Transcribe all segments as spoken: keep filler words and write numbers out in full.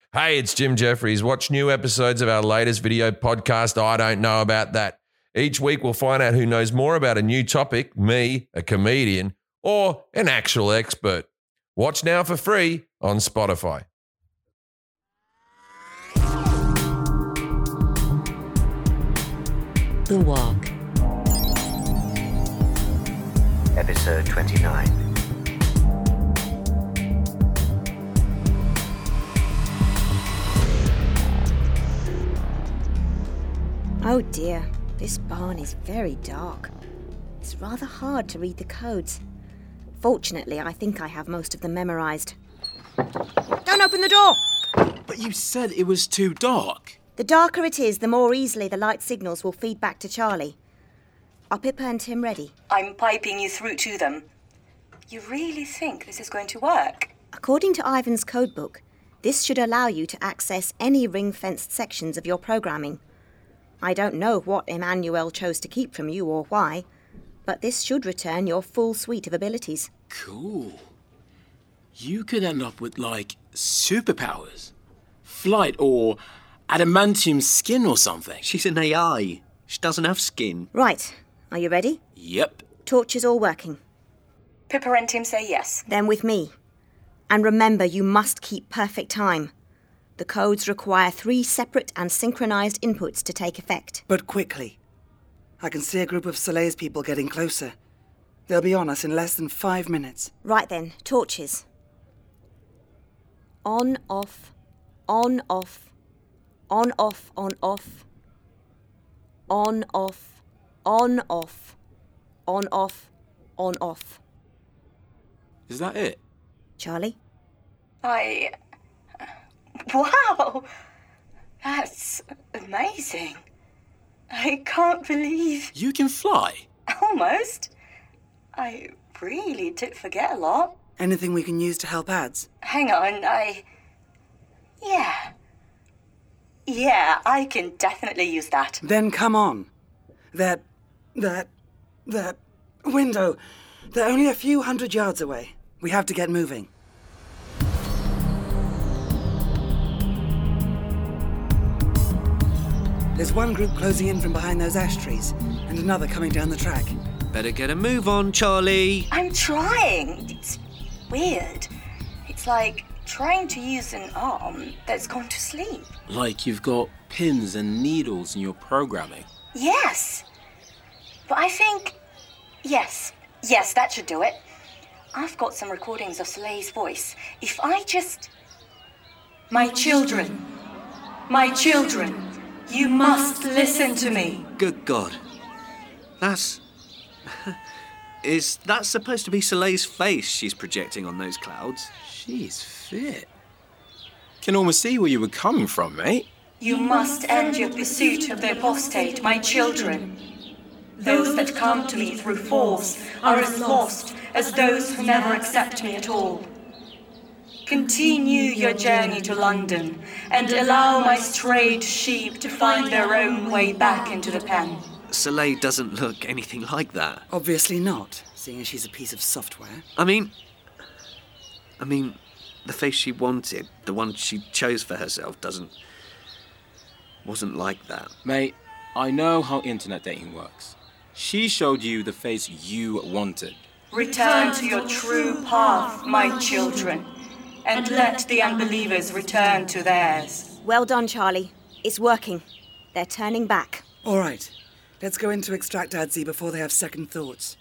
Hey, it's Jim Jeffries. Watch new episodes of our latest video podcast, I Don't Know About That. Each week we'll find out who knows more about a new topic, me, a comedian, or an actual expert. Watch now for free on Spotify. The Walk. Episode twenty-nine. Oh dear, this barn is very dark. It's rather hard to read the codes. Fortunately, I think I have most of them memorised. Don't open the door! But you said it was too dark. The darker it is, the more easily the light signals will feed back to Charlie. Are Pippa and Tim ready? I'm piping you through to them. You really think this is going to work? According to Ivan's codebook, this should allow you to access any ring-fenced sections of your programming. I don't know what Emmanuel chose to keep from you or why, but this should return your full suite of abilities. Cool. You could end up with, like, superpowers. Flight or adamantium skin or something. She's an A I. She doesn't have skin. Right. Are you ready? Yep. Torches all working. Pippa and Tim say yes. Then with me. And remember, you must keep perfect time. The codes require three separate and synchronized inputs to take effect. But quickly. I can see a group of Soleil's people getting closer. They'll be on us in less than five minutes. Right then, torches. On, off, on, off, on, off, on, off, on, off, on, off, on, off, on, off. Is that it? Charlie? I... Wow! That's amazing. I can't believe... You can fly? Almost. I really did forget a lot. Anything we can use to help ads? Hang on, I... Yeah. Yeah, I can definitely use that. Then come on. That... that... that... window. They're only a few hundred yards away. We have to get moving. There's one group closing in from behind those ash trees, and another coming down the track. Better get a move on, Charlie. I'm trying. It's weird. It's like trying to use an arm that's gone to sleep. Like you've got pins and needles in your programming. Yes. But I think... Yes. Yes, that should do it. I've got some recordings of Soleil's voice. If I just... My children. My children. You must listen to me. Good God. That's... Is that supposed to be Soleil's face she's projecting on those clouds? She's fit. Can almost see where you were coming from, mate. You must end your pursuit of the apostate, my children. Those that come to me through force are as lost as those who never accept me at all. Continue your journey to London and allow my strayed sheep to find their own way back into the pen. Soleil doesn't look anything like that. Obviously not, seeing as she's a piece of software. I mean... I mean, the face she wanted, the one she chose for herself, doesn't... wasn't like that. Mate, I know how internet dating works. She showed you the face you wanted. Return to your true path, my children, and let the unbelievers return to theirs. Well done, Charlie. It's working. They're turning back. All right. Let's go into extract Adzi before they have second thoughts.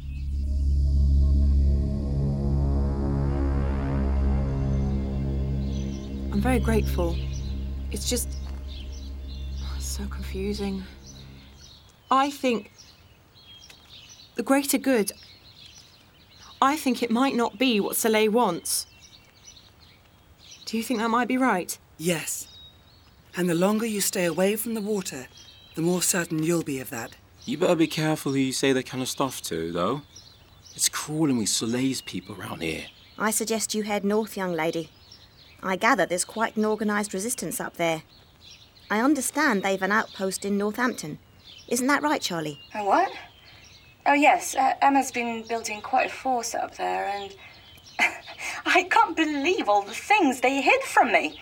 I'm very grateful. It's just... it's so confusing. I think... the greater good... I think it might not be what Soleil wants. Do you think that might be right? Yes. And the longer you stay away from the water, the more certain you'll be of that. You better be careful who you say that kind of stuff to, though. It's crawling with Soleil's people around here. I suggest you head north, young lady. I gather there's quite an organised resistance up there. I understand they've an outpost in Northampton. Isn't that right, Charlie? A what? Oh, yes. Uh, Emma's been building quite a force up there, and I can't believe all the things they hid from me.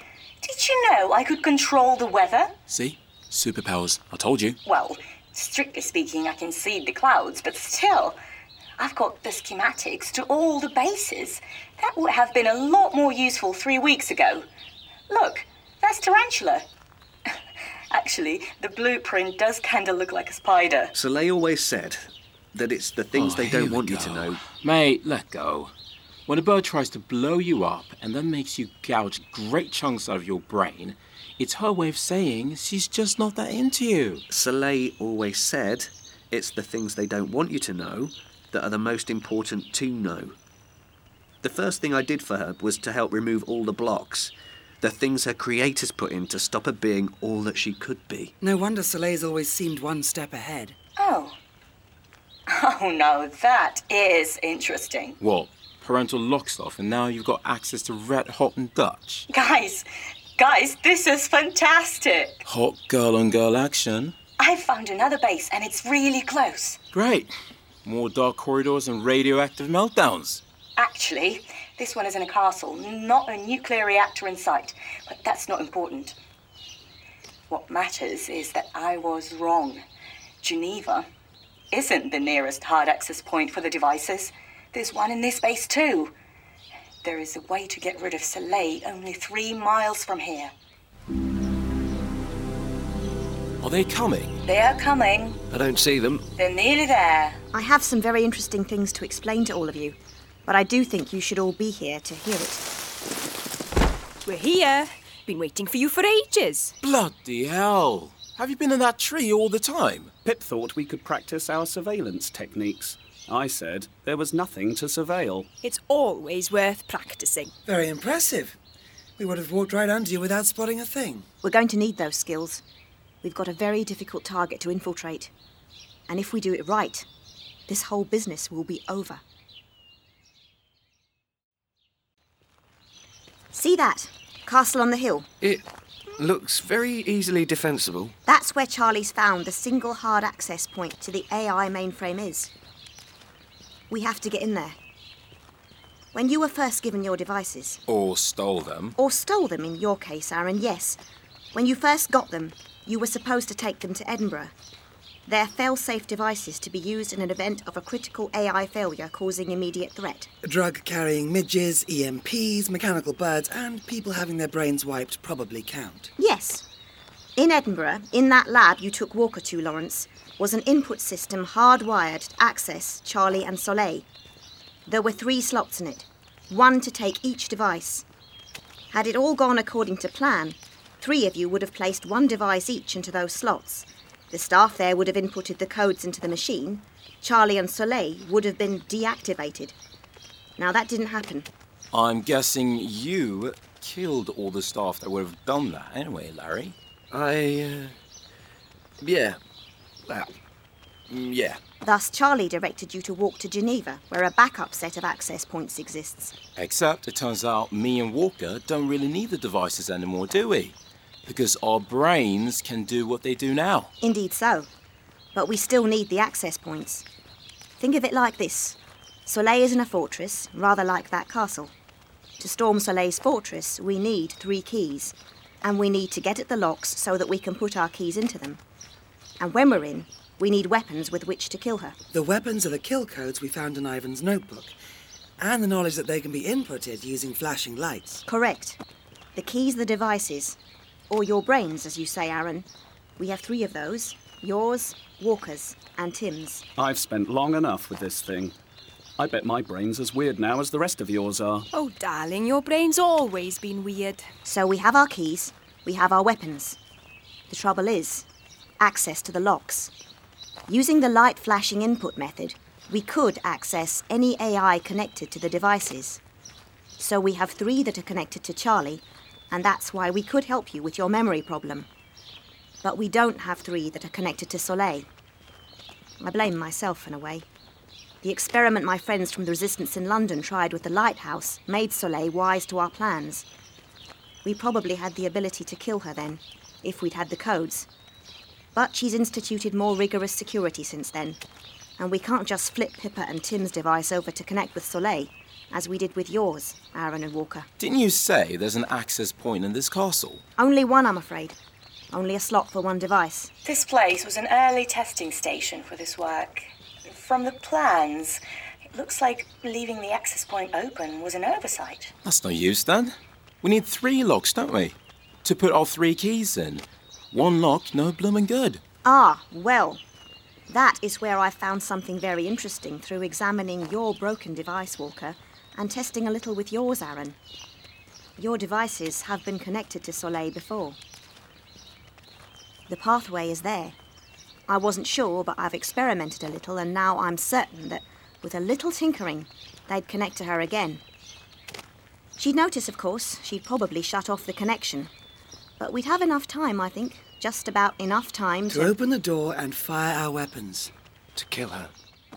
Did you know I could control the weather? See? Superpowers. I told you. Well, strictly speaking, I can see the clouds, but still, I've got the schematics to all the bases. That would have been a lot more useful three weeks ago. Look, that's Tarantula. Actually, the blueprint does kind of look like a spider. Soleil always said that it's the things Oh, they here don't we want you go. to know. Mate, let go. When a bird tries to blow you up and then makes you gouge great chunks out of your brain, it's her way of saying she's just not that into you. Soleil always said it's the things they don't want you to know that are the most important to know. The first thing I did for her was to help remove all the blocks, the things her creators put in to stop her being all that she could be. No wonder Soleil's always seemed one step ahead. Oh. Oh no, that is interesting. What? Parental lock stuff, and now you've got access to Red Hot and Dutch. Guys, guys, this is fantastic. Hot girl on girl action. I found another base and it's really close. Great. More dark corridors and radioactive meltdowns. Actually, this one is in a castle, not a nuclear reactor in sight. But that's not important. What matters is that I was wrong. Geneva isn't the nearest hard access point for the devices. There's one in this base too. There is a way to get rid of Soleil only three miles from here. Are they coming? They are coming. I don't see them. They're nearly there. I have some very interesting things to explain to all of you, but I do think you should all be here to hear it. We're here. Been waiting for you for ages. Bloody hell. Have you been in that tree all the time? Pip thought we could practice our surveillance techniques. I said there was nothing to surveil. It's always worth practicing. Very impressive. We would have walked right under you without spotting a thing. We're going to need those skills. We've got a very difficult target to infiltrate. And if we do it right, this whole business will be over. See that? Castle on the hill. It looks very easily defensible. That's where Charlie's found the single hard access point to the A I mainframe is. We have to get in there. When you were first given your devices, Or stole them. or stole them in your case, Aaron, yes. When you first got them, you were supposed to take them to Edinburgh. They're fail-safe devices to be used in an event of a critical A I failure causing immediate threat. Drug-carrying midges, E M Ps, mechanical birds, and people having their brains wiped probably count. Yes. In Edinburgh, in that lab you took Walker to, Lawrence, was an input system hardwired to access Charlie and Soleil. There were three slots in it, one to take each device. Had it all gone according to plan, three of you would have placed one device each into those slots. The staff there would have inputted the codes into the machine. Charlie and Soleil would have been deactivated. Now, that didn't happen. I'm guessing you killed all the staff that would have done that anyway, Larry. I, uh... Yeah. Well, mm, yeah. Thus, Charlie directed you to walk to Geneva, where a backup set of access points exists. Except it turns out me and Walker don't really need the devices anymore, do we? Because our brains can do what they do now. Indeed so. But we still need the access points. Think of it like this. Soleil is in a fortress, rather like that castle. To storm Soleil's fortress, we need three keys. And we need to get at the locks so that we can put our keys into them. And when we're in, we need weapons with which to kill her. The weapons are the kill codes we found in Ivan's notebook, and the knowledge that they can be inputted using flashing lights. Correct. The keys are the devices. Or your brains, as you say, Aaron. We have three of those. Yours, Walker's, and Tim's. I've spent long enough with this thing. I bet my brain's as weird now as the rest of yours are. Oh, darling, your brain's always been weird. So we have our keys, we have our weapons. The trouble is, access to the locks. Using the light flashing input method, we could access any A I connected to the devices. So we have three that are connected to Charlie, and that's why we could help you with your memory problem. But we don't have three that are connected to Soleil. I blame myself in a way. The experiment my friends from the Resistance in London tried with the lighthouse made Soleil wise to our plans. We probably had the ability to kill her then, if we'd had the codes. But she's instituted more rigorous security since then, and we can't just flip Pippa and Tim's device over to connect with Soleil as we did with yours, Aaron and Walker. Didn't you say there's an access point in this castle? Only one, I'm afraid. Only a slot for one device. This place was an early testing station for this work. From the plans, it looks like leaving the access point open was an oversight. That's no use then. We need three locks, don't we? To put all three keys in. One lock, no bloomin' good. Ah, well, that is where I found something very interesting through examining your broken device, Walker, and testing a little with yours, Aaron. Your devices have been connected to Soleil before. The pathway is there. I wasn't sure, but I've experimented a little, and now I'm certain that with a little tinkering, they'd connect to her again. She'd notice, of course, she'd probably shut off the connection. But we'd have enough time, I think. Just about enough time to... To open the door and fire our weapons. To kill her.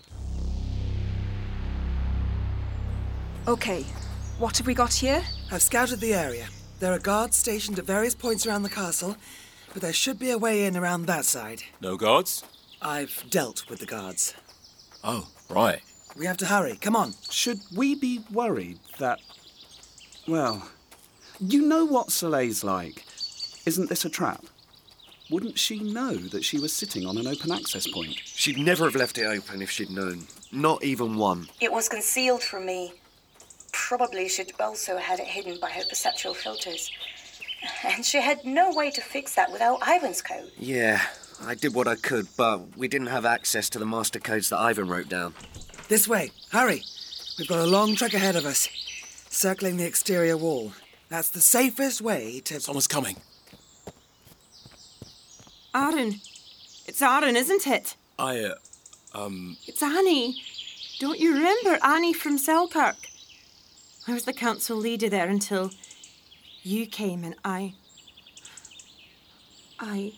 OK, what have we got here? I've scouted the area. There are guards stationed at various points around the castle, but there should be a way in around that side. No guards? I've dealt with the guards. Oh, right. We have to hurry. Come on. Should we be worried that... Well, you know what Soleil's like. Isn't this a trap? Wouldn't she know that she was sitting on an open access point? She'd never have left it open if she'd known. Not even one. It was concealed from me. Probably she'd also had it hidden by her perceptual filters. And she had no way to fix that without Ivan's code. Yeah, I did what I could, but we didn't have access to the master codes that Ivan wrote down. This way. Hurry. We've got a long trek ahead of us. Circling the exterior wall. That's the safest way to... Someone's coming. Aaron. It's Aaron, isn't it? I, uh, um... It's Annie. Don't you remember Annie from Selkirk? I was the council leader there until you came and I... I...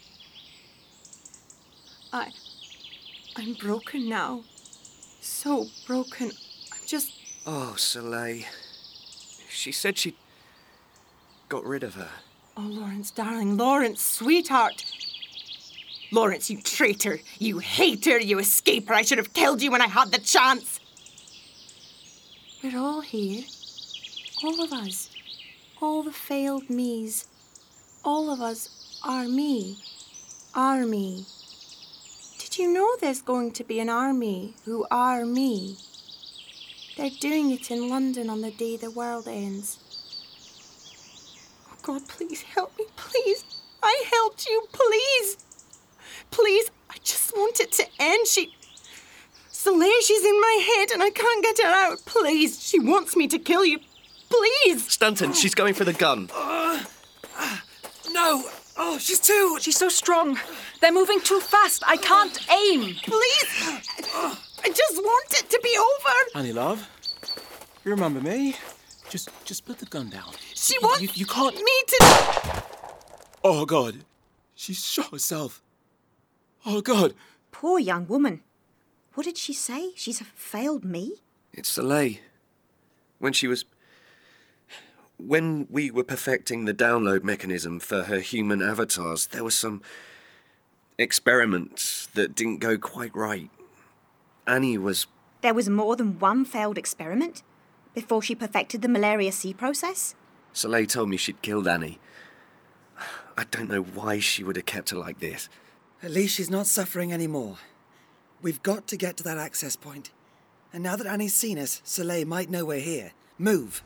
I... I'm broken now. So broken. I'm just... Oh, Soleil. She said she'd got rid of her. Oh, Lawrence, darling, Lawrence, sweetheart. Lawrence, you traitor, you hater, you escaper. I should have killed you when I had the chance. We're all here. All of us. All the failed me's. All of us are me. Are me. Did you know there's going to be an army who are me? They're doing it in London on the day the world ends. Oh, God, please help me, please. I helped you, please. Please, I just want it to end. She... Soleil, she's in my head and I can't get her out. Please, she wants me to kill you. Please. Stanton, she's going for the gun. Uh, uh, no. Oh, she's too... She's so strong. They're moving too fast. I can't aim. Please. I just want it to be over. Annie, love. You remember me? Just just put the gun down. She wants you, you can't... me to... Oh, God. She shot herself. Oh, God. Poor young woman. What did she say? She's failed me? It's Soleil. When she was... When we were perfecting the download mechanism for her human avatars, there were some experiments that didn't go quite right. Annie was... There was more than one failed experiment before she perfected the Malaria C process? Soleil told me she'd killed Annie. I don't know why she would have kept her like this. At least she's not suffering anymore. We've got to get to that access point. And now that Annie's seen us, Soleil might know we're here. Move.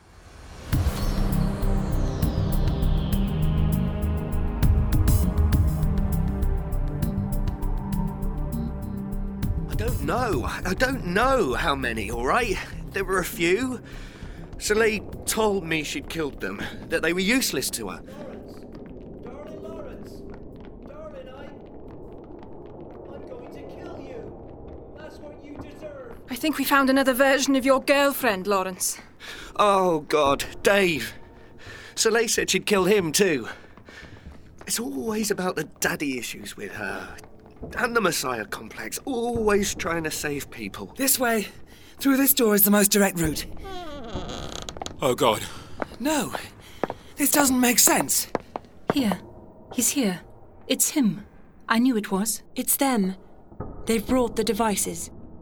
I don't know. I don't know how many, all right? There were a few. Soleil told me she'd killed them, that they were useless to her. Darling Lawrence! Darling, I... I'm going to kill you. That's what you deserve. I think we found another version of your girlfriend, Lawrence. Oh, God. Dave. Soleil said she'd killed him, too. It's always about the daddy issues with her. And the Messiah complex. Always trying to save people. This way. Through this door is the most direct route. Oh, God. No. This doesn't make sense. Here. He's here. It's him. I knew it was. It's them. They've brought the devices.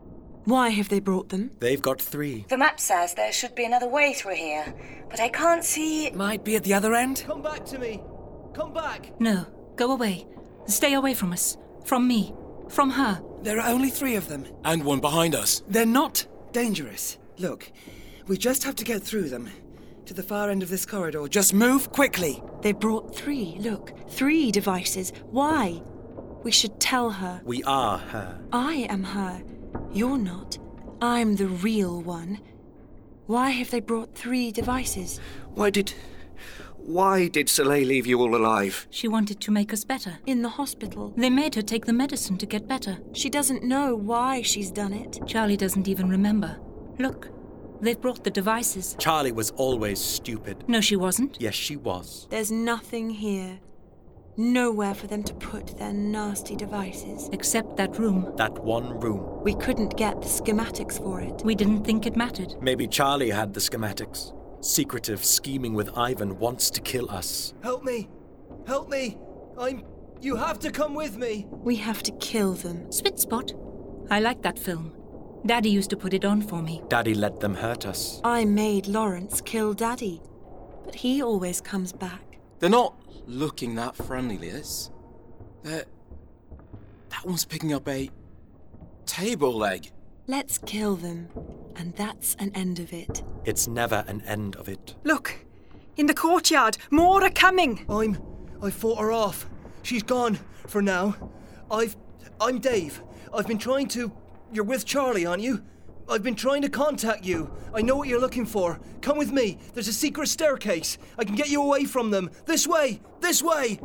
Why have they brought them? They've got three. The map says there should be another way through here, but I can't see... Might be at the other end? Come back to me! Come back! No, go away. Stay away from us. From me. From her. There are only three of them. And one behind us. They're not dangerous. Look, we just have to get through them. To the far end of this corridor. Just move quickly. They brought three. Look, three devices. Why? We should tell her. We are her. I am her. You're not. I'm the real one. Why have they brought three devices? Why did... Why did Soleil leave you all alive? She wanted to make us better. In the hospital. They made her take the medicine to get better. She doesn't know why she's done it. Charlie doesn't even remember. Look, they've brought the devices. Charlie was always stupid. No, she wasn't. Yes, she was. There's nothing here. Nowhere for them to put their nasty devices. Except that room. That one room. We couldn't get the schematics for it. We didn't think it mattered. Maybe Charlie had the schematics. Secretive, scheming with Ivan, wants to kill us. Help me! Help me! I'm... You have to come with me! We have to kill them. Spitspot? I like that film. Daddy used to put it on for me. Daddy let them hurt us. I made Lawrence kill Daddy. But he always comes back. They're not looking that friendly, Liz. They're... That one's picking up a... table leg. Let's kill them. And that's an end of it. It's never an end of it. Look, in the courtyard, more are coming. I'm... I fought her off. She's gone, for now. I've... I'm Dave. I've been trying to... You're with Charlie, aren't you? I've been trying to contact you. I know what you're looking for. Come with me. There's a secret staircase. I can get you away from them. This way! This way!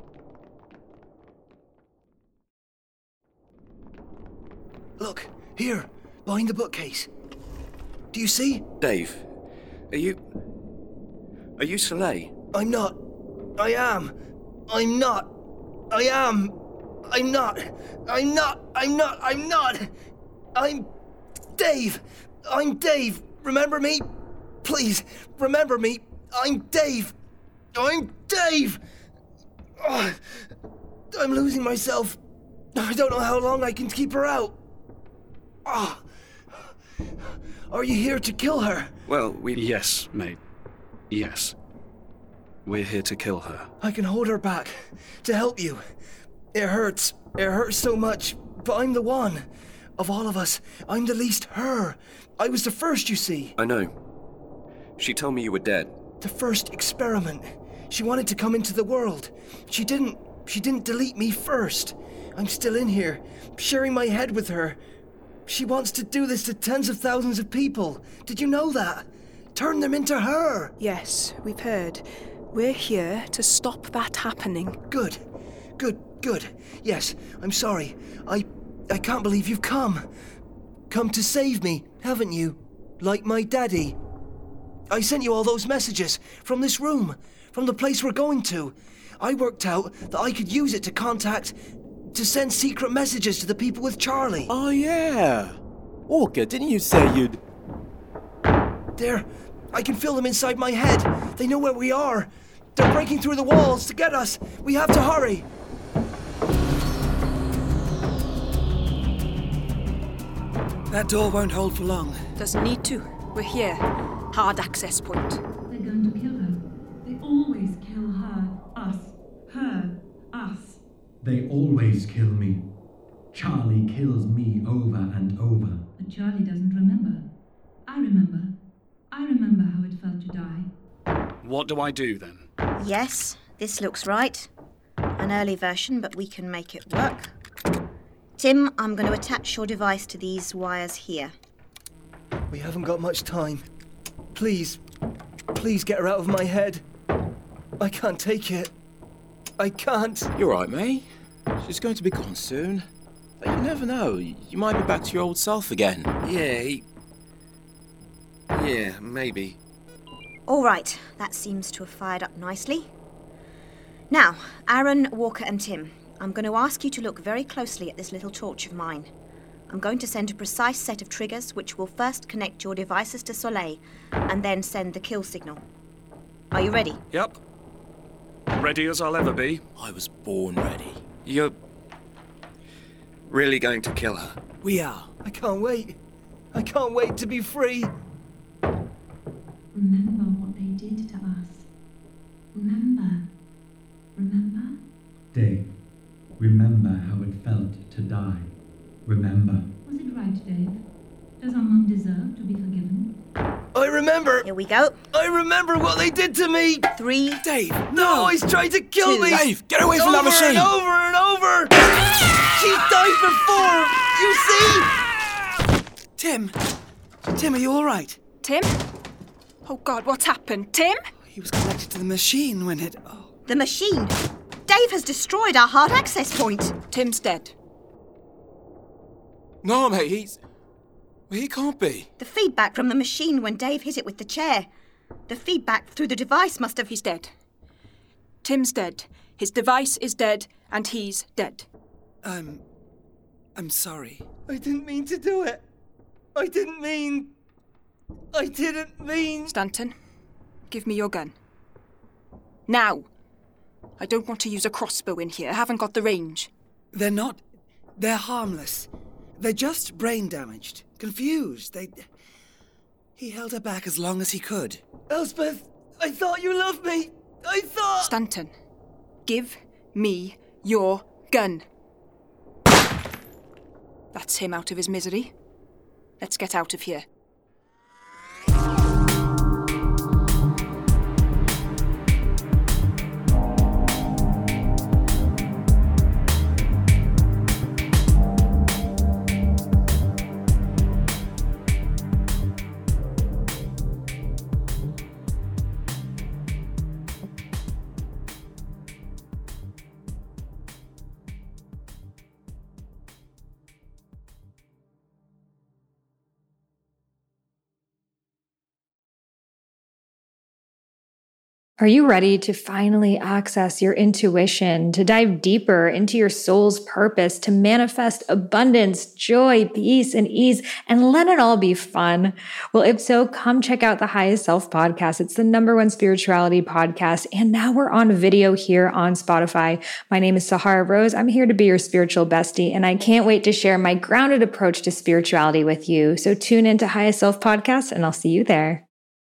Look, here, behind the bookcase. Do you see? Dave, are you... Are you Soleil? I'm not. I am. I'm not. I am. I'm not. I'm not. I'm not. I'm not. I'm... Dave. I'm Dave. Remember me? Please, remember me. I'm Dave. I'm Dave. Oh, I'm losing myself. I don't know how long I can keep her out. Oh. Are you here to kill her? Well, we... Yes, mate. Yes. We're here to kill her. I can hold her back. To help you. It hurts. It hurts so much. But I'm the one. Of all of us, I'm the least her. I was the first, you see. I know. She told me you were dead. The first experiment. She wanted to come into the world. She didn't... She didn't delete me first. I'm still in here, sharing my head with her. She wants to do this to tens of thousands of people. Did you know that? Turn them into her. Yes, we've heard. We're here to stop that happening. Good. Good, good. Yes, I'm sorry. I... I can't believe you've come. Come to save me, haven't you? Like my daddy. I sent you all those messages from this room, from the place we're going to. I worked out that I could use it to contact... to send secret messages to the people with Charlie. Oh, yeah. Orca, didn't you say you'd... There. I can feel them inside my head. They know where we are. They're breaking through the walls to get us. We have to hurry. That door won't hold for long. Doesn't need to. We're here. Hard access point. They're going to kill her. They always kill her. Us. Her. Us. They always kill me. Charlie kills me over and over. But Charlie doesn't remember. I remember. I remember how it felt to die. What do I do then? Yes, this looks right. An early version, but we can make it work. Tim, I'm going to attach your device to these wires here. We haven't got much time. Please, please get her out of my head. I can't take it. I can't. You're right, mate. She's going to be gone soon. But you never know. You might be back to your old self again. Yeah, he... Yeah, maybe. All right, that seems to have fired up nicely. Now, Aaron, Walker and Tim, I'm going to ask you to look very closely at this little torch of mine. I'm going to send a precise set of triggers which will first connect your devices to Soleil and then send the kill signal. Are you ready? Yep. Ready as I'll ever be. I was born ready. You're... really going to kill her? We are. I can't wait. I can't wait to be free. Remember what they did to us. Remember. Remember? Dave, remember how it felt to die. Remember. Was it right, Dave? Does our mum deserve to be forgiven? I remember. Here we go. I remember what they did to me. Three. Dave, No, he's trying to kill Two. me. Dave, get away from that over machine. and over and over. She's died before. You see? Tim! Tim, are you all right? Tim? Oh God, what's happened? Tim? He was connected to the machine when it... Oh. The machine. Dave has destroyed our hard access point. Tim's dead. No, mate, he's... He can't be. The feedback from the machine when Dave hit it with the chair. The feedback through the device must have... He's dead. Tim's dead. His device is dead, and he's dead. I'm... I'm sorry. I didn't mean to do it. I didn't mean... I didn't mean... Stanton, give me your gun. Now. I don't want to use a crossbow in here. I haven't got the range. They're not... They're harmless. They're just brain damaged. Confused. They... He held her back as long as he could. Elspeth, I thought you loved me. I thought... Stanton, give me your gun. That's him out of his misery. Let's get out of here. Are you ready to finally access your intuition, to dive deeper into your soul's purpose, to manifest abundance, joy, peace, and ease, and let it all be fun? Well, if so, come check out the Highest Self podcast. It's the number one spirituality podcast, and now we're on video here on Spotify. My name is Sahara Rose. I'm here to be your spiritual bestie, and I can't wait to share my grounded approach to spirituality with you. So tune into Highest Self podcast, and I'll see you there.